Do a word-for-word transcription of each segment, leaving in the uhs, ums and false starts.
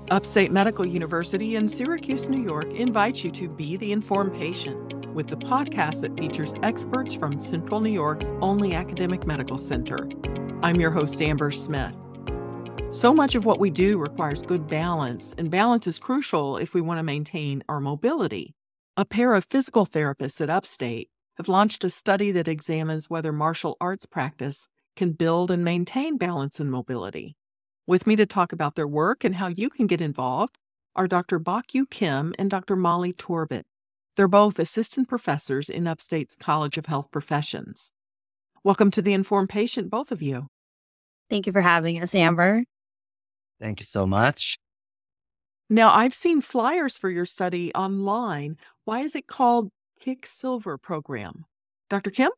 Upstate Medical University in Syracuse, New York invites you to Be the Informed Patient with the podcast that features experts from Central New York's only academic medical center. I'm your host, Amber Smith. So much of what we do requires good balance, and balance is crucial if we want to maintain our mobility. A pair of physical therapists at Upstate have launched a study that examines whether martial arts practice can build and maintain balance and mobility. With me to talk about their work and how you can get involved are Doctor Bok-Yu Kim and Doctor Molly Torbett. They're both assistant professors in Upstate's College of Health Professions. Welcome to The Informed Patient, both of you. Thank you for having us, Amber. Thank you so much. Now, I've seen flyers for your study online. Why is it called Quicksilver Program? Doctor Kim?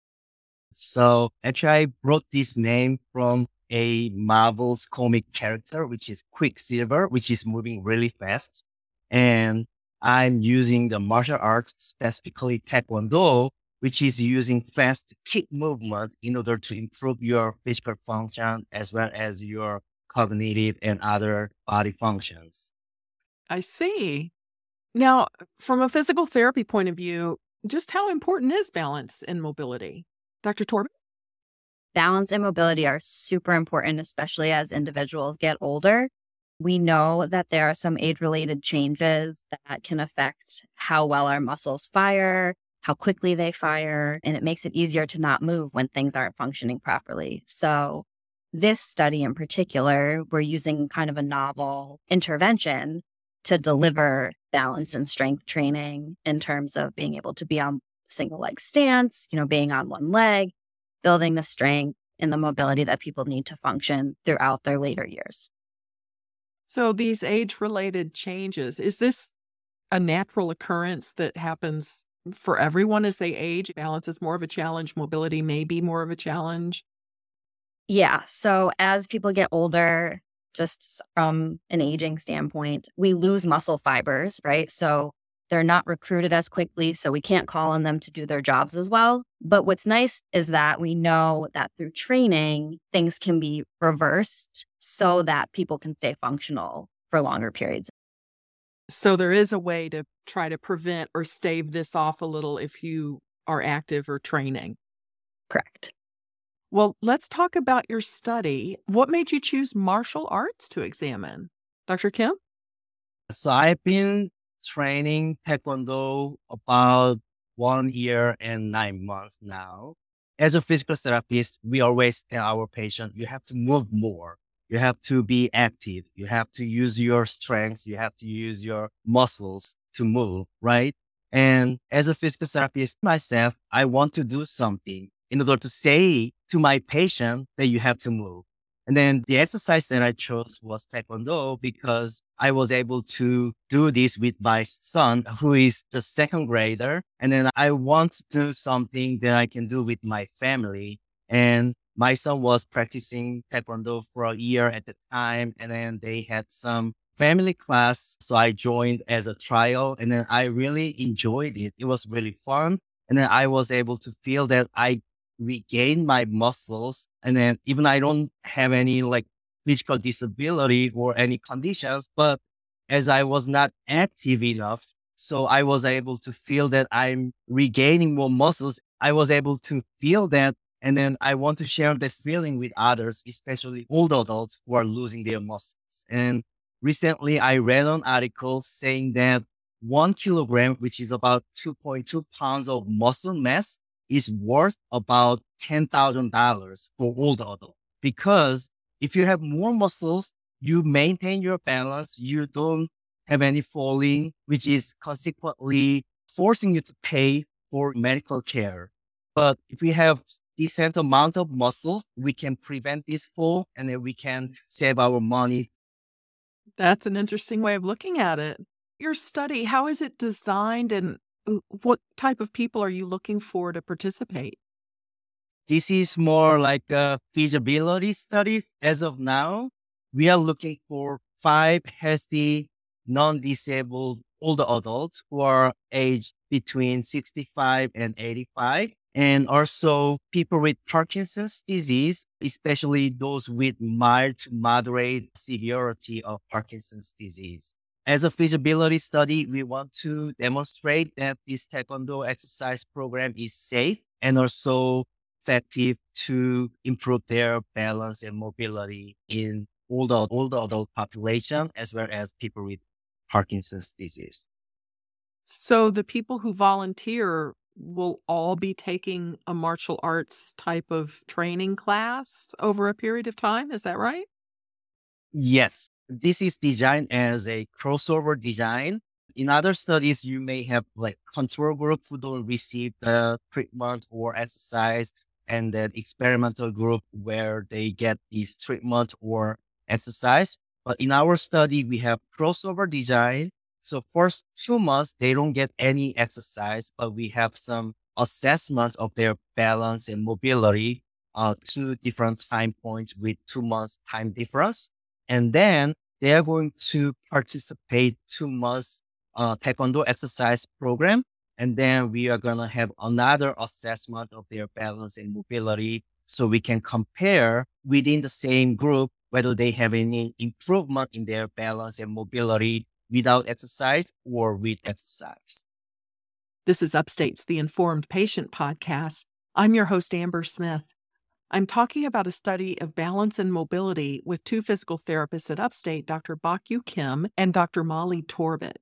So actually, I brought this name from a Marvel's comic character, which is Quicksilver, which is moving really fast. And I'm using the martial arts, specifically Taekwondo, which is using fast kick movement in order to improve your physical function as well as your cognitive and other body functions. I see. Now, from a physical therapy point of view, just how important is balance and mobility? Doctor Torbett? Balance and mobility are super important, especially as individuals get older. We know that there are some age-related changes that can affect how well our muscles fire, how quickly they fire, and it makes it easier to not move when things aren't functioning properly. So this study in particular, we're using kind of a novel intervention to deliver balance and strength training in terms of being able to be on single leg stance, you know, being on one leg, building the strength and the mobility that people need to function throughout their later years. So these age-related changes, is this a natural occurrence that happens for everyone as they age? Balance is more of a challenge, mobility may be more of a challenge? Yeah. So as people get older, just from an aging standpoint, we lose muscle fibers, right? So they're not recruited as quickly, so we can't call on them to do their jobs as well. But what's nice is that we know that through training, things can be reversed so that people can stay functional for longer periods. So there is a way to try to prevent or stave this off a little if you are active or training. Correct. Well, let's talk about your study. What made you choose martial arts to examine? Doctor Kim? So I've been training Taekwondo about one year and nine months now. As a physical therapist, we always tell our patient, you have to move more. You have to be active. You have to use your strengths. You have to use your muscles to move, right? And as a physical therapist myself, I want to do something in order to say to my patient that you have to move. And then the exercise that I chose was Taekwondo because I was able to do this with my son, who is the second grader. And then I want to do something that I can do with my family. And my son was practicing Taekwondo for a year at the time. And then they had some family class. So I joined as a trial and then I really enjoyed it. It was really fun. And then I was able to feel that I regain my muscles. And then even I don't have any like physical disability or any conditions, but as I was not active enough, so I was able to feel that I'm regaining more muscles. I was able to feel that. And then I want to share that feeling with others, especially older adults who are losing their muscles. And recently I read an article saying that one kilogram, which is about two point two pounds of muscle mass, is worth about ten thousand dollars for older adults. Because if you have more muscles, you maintain your balance, you don't have any falling, which is consequently forcing you to pay for medical care. But if we have decent amount of muscles, we can prevent this fall and then we can save our money. That's an interesting way of looking at it. Your study, how is it designed and what type of people are you looking for to participate? This is more like a feasibility study. As of now, we are looking for five healthy, non-disabled older adults who are aged between sixty-five and eighty-five. And also people with Parkinson's disease, especially those with mild to moderate severity of Parkinson's disease. As a feasibility study, we want to demonstrate that this Taekwondo exercise program is safe and also effective to improve their balance and mobility in older, older adult population, as well as people with Parkinson's disease. So the people who volunteer will all be taking a martial arts type of training class over a period of time. Is that right? Yes, this is designed as a crossover design. In other studies, you may have like control group who don't receive the treatment or exercise, and then experimental group where they get this treatment or exercise. But in our study, we have crossover design. So first two months, they don't get any exercise, but we have some assessment of their balance and mobility, uh, two different time points with two months time difference. And then they are going to participate two months uh, Taekwondo exercise program. And then we are going to have another assessment of their balance and mobility. So we can compare within the same group whether they have any improvement in their balance and mobility without exercise or with exercise. This is Upstate's The Informed Patient podcast. I'm your host, Amber Smith. I'm talking about a study of balance and mobility with two physical therapists at Upstate, Doctor Bak-Yu Kim and Doctor Molly Torbett.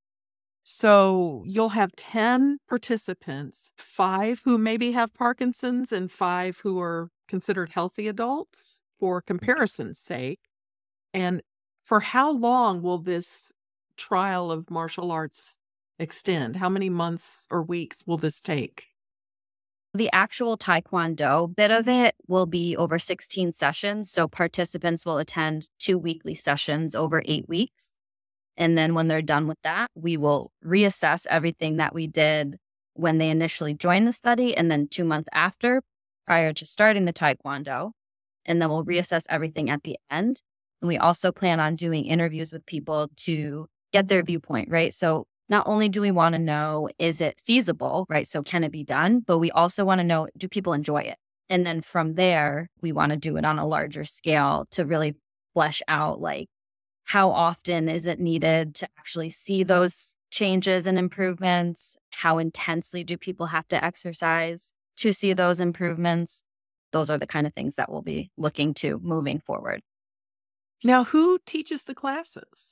So you'll have ten participants, five who maybe have Parkinson's and five who are considered healthy adults for comparison's sake. And for how long will this trial of martial arts extend? How many months or weeks will this take? The actual Taekwondo bit of it will be over sixteen sessions. So participants will attend two weekly sessions over eight weeks. And then when they're done with that, we will reassess everything that we did when they initially joined the study and then two months after, prior to starting the Taekwondo. And then we'll reassess everything at the end. And we also plan on doing interviews with people to get their viewpoint, right? So not only do we want to know, is it feasible, right? So can it be done? But we also want to know, do people enjoy it? And then from there, we want to do it on a larger scale to really flesh out, like, how often is it needed to actually see those changes and improvements? How intensely do people have to exercise to see those improvements? Those are the kind of things that we'll be looking to moving forward. Now, who teaches the classes?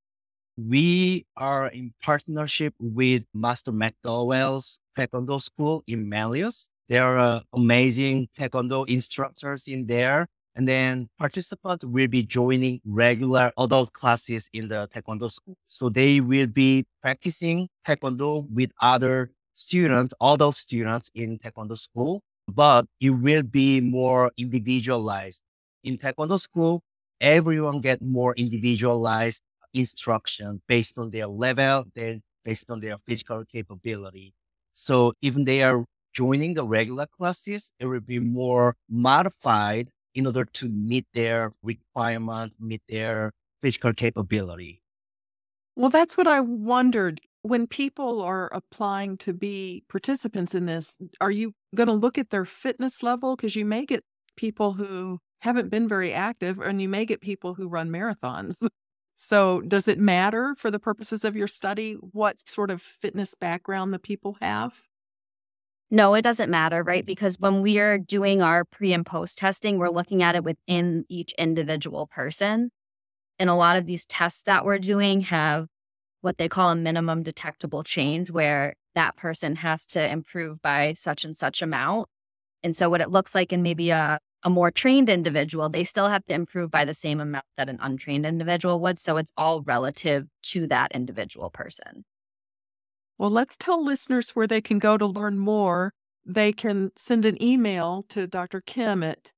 We are in partnership with Master McDowell's Taekwondo School in Manlius. There are amazing Taekwondo instructors in there. And then participants will be joining regular adult classes in the Taekwondo school. So they will be practicing Taekwondo with other students, adult students in Taekwondo school, but it will be more individualized. In Taekwondo school, everyone get more individualized instruction based on their level, then based on their physical capability. So even they are joining the regular classes, it will be more modified in order to meet their requirement, meet their physical capability. Well, that's what I wondered. When people are applying to be participants in this, are you going to look at their fitness level? Because you may get people who haven't been very active, and you may get people who run marathons. So does it matter for the purposes of your study what sort of fitness background the people have? No, it doesn't matter, right? Because when we are doing our pre and post testing, we're looking at it within each individual person. And a lot of these tests that we're doing have what they call a minimum detectable change, where that person has to improve by such and such amount. And so what it looks like in maybe a, a more trained individual, they still have to improve by the same amount that an untrained individual would. So it's all relative to that individual person. Well, let's tell listeners where they can go to learn more. They can send an email to Doctor Kim at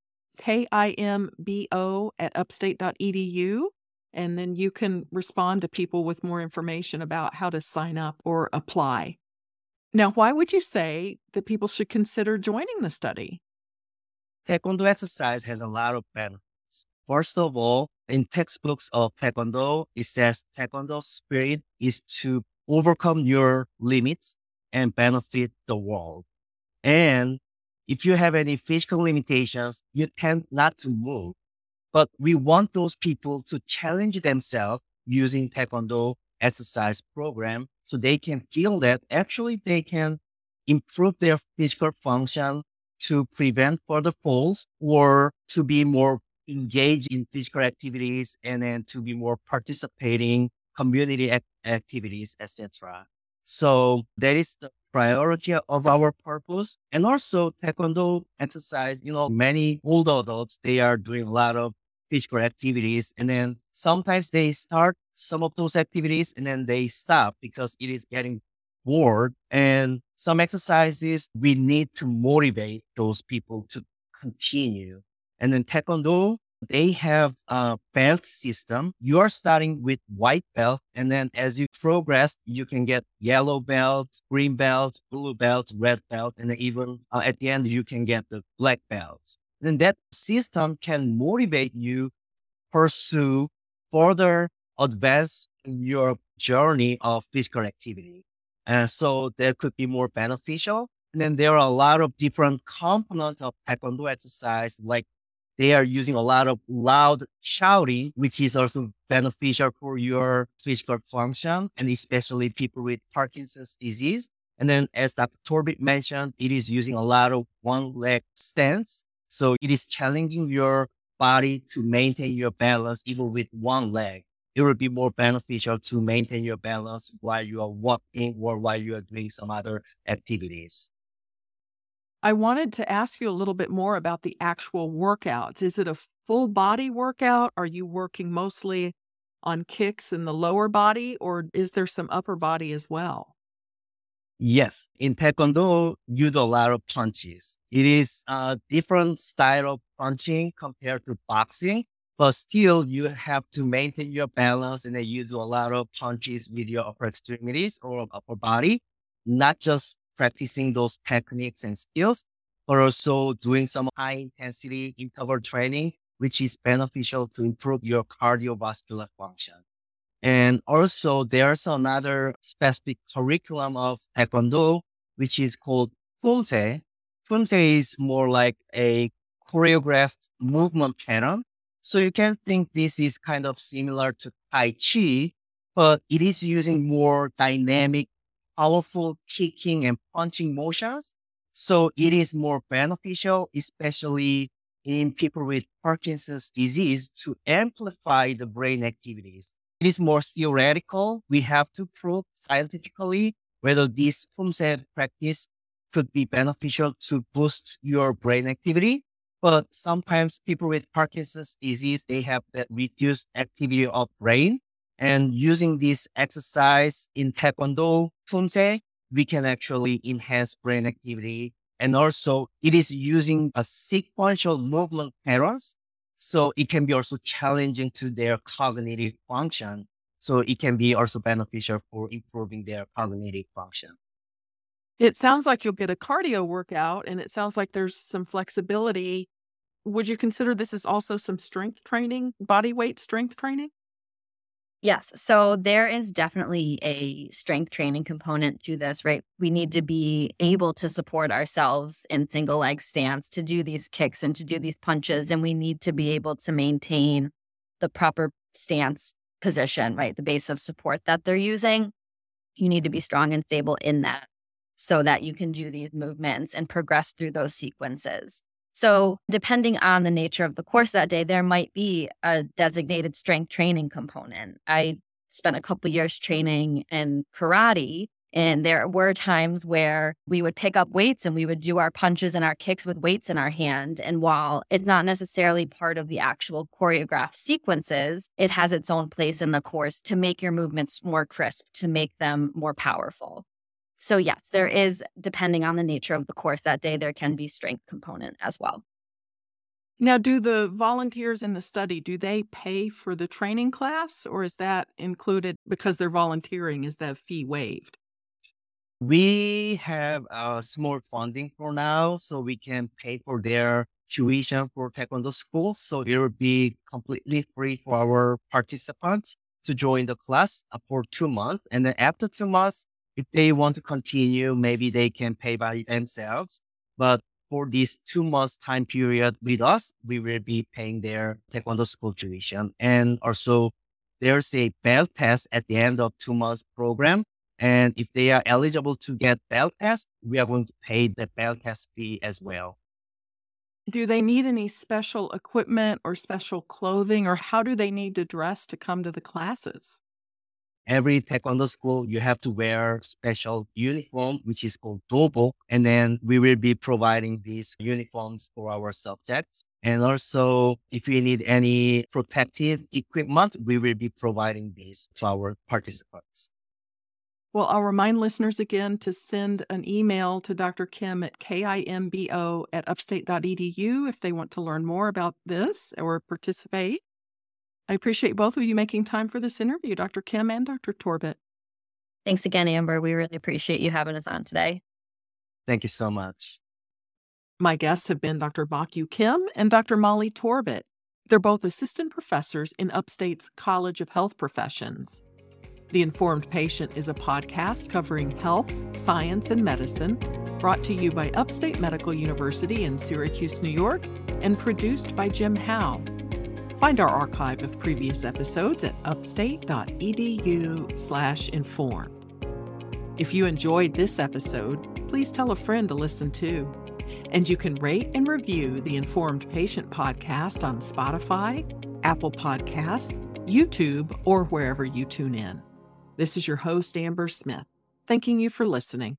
kimbo at upstate dot e d u, and then you can respond to people with more information about how to sign up or apply. Now, why would you say that people should consider joining the study? Taekwondo exercise has a lot of benefits. First of all, in textbooks of Taekwondo, it says Taekwondo spirit is to overcome your limits and benefit the world. And if you have any physical limitations, you tend not to move. But we want those people to challenge themselves using Taekwondo exercise program so they can feel that actually they can improve their physical function to prevent further falls or to be more engaged in physical activities and then to be more participating community ac- activities, et cetera. So that is the priority of our purpose. And also Taekwondo exercise, you know, many older adults, they are doing a lot of physical activities. And then sometimes they start some of those activities and then they stop because it is getting bored. And some exercises, we need to motivate those people to continue. And then Taekwondo, they have a belt system. You are starting with white belt. And then as you progress, you can get yellow belt, green belt, blue belt, red belt. And then even uh, at the end, you can get the black belts. Then that system can motivate you pursue further advance in your journey of physical activity. And so that could be more beneficial. And then there are a lot of different components of Taekwondo exercise, like they are using a lot of loud shouting, which is also beneficial for your physical function, and especially people with Parkinson's disease. And then as Doctor Torbit mentioned, it is using a lot of one leg stance. So it is challenging your body to maintain your balance even with one leg. It will be more beneficial to maintain your balance while you are walking or while you are doing some other activities. I wanted to ask you a little bit more about the actual workouts. Is it a full body workout? Are you working mostly on kicks in the lower body, or is there some upper body as well? Yes, in Taekwondo, you do a lot of punches. It is a different style of punching compared to boxing, but still you have to maintain your balance and then you do a lot of punches with your upper extremities or upper body, not just practicing those techniques and skills, but also doing some high intensity interval training, which is beneficial to improve your cardiovascular function. And also there's another specific curriculum of Taekwondo, which is called Kumse. Kumse is more like a choreographed movement pattern. So you can think this is kind of similar to Tai Chi, but it is using more dynamic, powerful kicking and punching motions. So it is more beneficial, especially in people with Parkinson's disease, to amplify the brain activities. It is more theoretical. We have to prove scientifically whether this Kumse practice could be beneficial to boost your brain activity. But sometimes people with Parkinson's disease, they have that reduced activity of brain. And using this exercise in Taekwondo, Kumse, we can actually enhance brain activity. And also it is using a sequential movement patterns. So it can be also challenging to their cognitive function. So it can be also beneficial for improving their cognitive function. It sounds like you'll get a cardio workout, and it sounds like there's some flexibility. Would you consider this as also some strength training, body weight strength training? Yes. So there is definitely a strength training component to this, right? We need to be able to support ourselves in single leg stance to do these kicks and to do these punches. And we need to be able to maintain the proper stance position, right? The base of support that they're using. You need to be strong and stable in that so that you can do these movements and progress through those sequences. So depending on the nature of the course that day, there might be a designated strength training component. I spent a couple years training in karate, and there were times where we would pick up weights and we would do our punches and our kicks with weights in our hand. And while it's not necessarily part of the actual choreographed sequences, it has its own place in the course to make your movements more crisp, to make them more powerful. So yes, there is, depending on the nature of the course that day, there can be strength component as well. Now, do the volunteers in the study, do they pay for the training class, or is that included because they're volunteering? Is that fee waived? We have a small funding for now, so we can pay for their tuition for Taekwondo school. So it will be completely free for our participants to join the class for two months. And then after two months, if they want to continue, maybe they can pay by themselves. But for this two months time period with us, we will be paying their Taekwondo school tuition. And also there's a belt test at the end of two months program. And if they are eligible to get belt test, we are going to pay the belt test fee as well. Do they need any special equipment or special clothing, or how do they need to dress to come to the classes? Every Taekwondo school, you have to wear special uniform, which is called dobok. And then we will be providing these uniforms for our subjects. And also, if you need any protective equipment, we will be providing these to our participants. Well, I'll remind listeners again to send an email to Doctor Kim at kimbo at upstate dot e d u if they want to learn more about this or participate. I appreciate both of you making time for this interview, Doctor Kim and Doctor Torbett. Thanks again, Amber. We really appreciate you having us on today. Thank you so much. My guests have been Doctor Bakyu Kim and Doctor Molly Torbett. They're both assistant professors in Upstate's College of Health Professions. The Informed Patient is a podcast covering health, science, and medicine, brought to you by Upstate Medical University in Syracuse, New York, and produced by Jim Howe. Find our archive of previous episodes at upstate dot e d u slash informed. If you enjoyed this episode, please tell a friend to listen too. And you can rate and review the Informed Patient podcast on Spotify, Apple Podcasts, YouTube, or wherever you tune in. This is your host, Amber Smith, thanking you for listening.